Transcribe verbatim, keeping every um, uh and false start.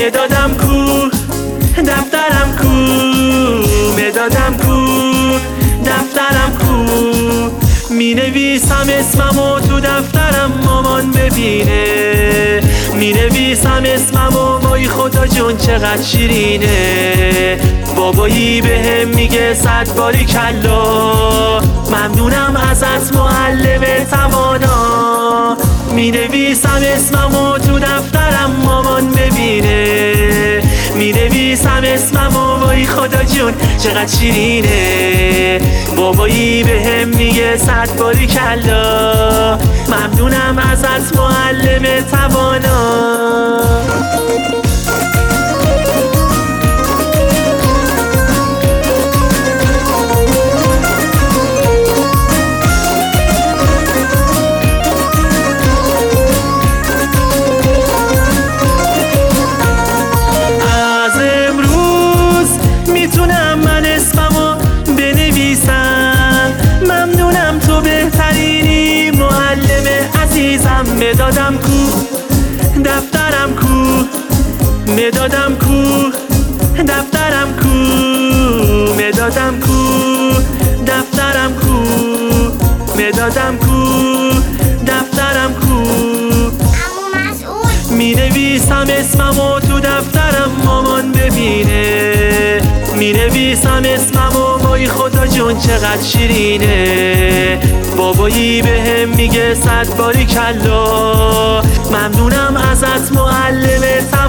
مدادم کو، دفترم کو، مدادم کو، دفترم کو. می نویسم اسممو تو دفترم مامان ببینه، می نویسم اسممو وای خدا جون چقدر شیرینه. بابایی بهم میگه صد باری کلا، ممنونم ازت معلم توانا. می نویسم اسممو تو دفترم مامان ببینه، می نویسم اسممو وای خدا جون چقدر شیرینه. بابایی بهم میگه صد باری کلا، ممنونم ازت معلم توانا. مدادم کو، دفترم کو، مدادم کو، دفترم کو، مدادم کو، دفترم کو، مدادم کو، دفترم کو. می نویسم اسممو تو دفترم مامان ببینه، می نویسم اسممو وای خدا جون چقدر شیرینه. بابایی بهم میگه صد باری کلا، ممنونم ازت معلم